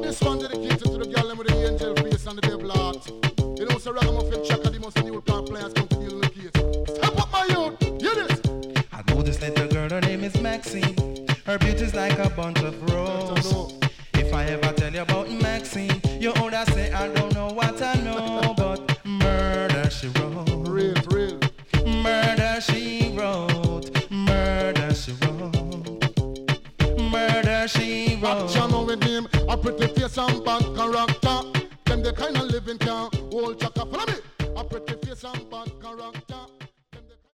This one dedicated to the girl with the angel face and the devil heart. You know, so Ragamuffin Chaka, the most new part players come to deal with the case. Step up my youth, hear this. I know this little girl, her name is Maxine. Her beauty's like a bunch of roses. If I ever tell you about Maxine, you older say I don't know what I know, but murder she wrote. Real. Murder she wrote. Murder she wrote. Murder she wrote. Action with him, a pretty face and bad character. Them the kind of living can hold Chaka. Follow me. A pretty face and bad